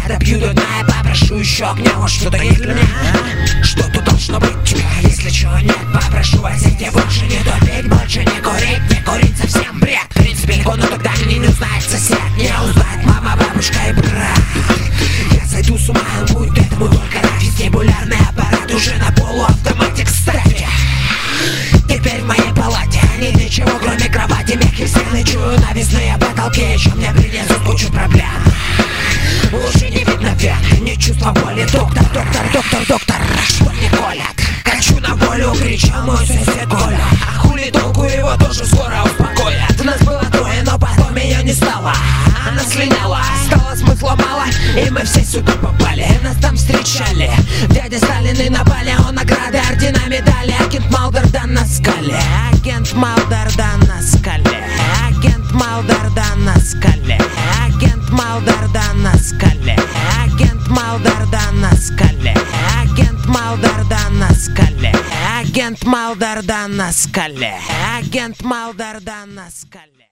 допью до дна и попрошу еще огня. Вот что-то есть для меня, что-то должно быть у тебя. Если чего нет, попрошу возить больше не тупить, больше не курить совсем бред. В принципе легко, но тогда меня не узнает сосед, не узнает мама, бабушка и брат. Я сойду с ума, будет этому только рад. Вестибулярный аппарат уже на полуавтомате, кстати. Теперь в моей палате нет ничего, кроме кровати, мягкие стены, чую навесные потолки. Еще мне принесут кучу проблем. Лучше не видно век, не чувство боли. Доктор, что мне колят? Хочу на волю, кричал мой сосед Коля. А хули толку, его тоже скоро успокоят. Нас было трое, но потом ее не стало. Она слиняла, стало смысла мало, и мы все сюда попали. Нас там встречали дядя Сталин и напали. Он награды, ордена, медали. Агент Малдердан на скале. Агент Малдердан на скале. Агент Малдердан на скале. Агент Малдердан на скале. Агент Малдердан на скале. Агент Малдердан на скале. Агент Малдердан на скале. Агент Малдердан на скале.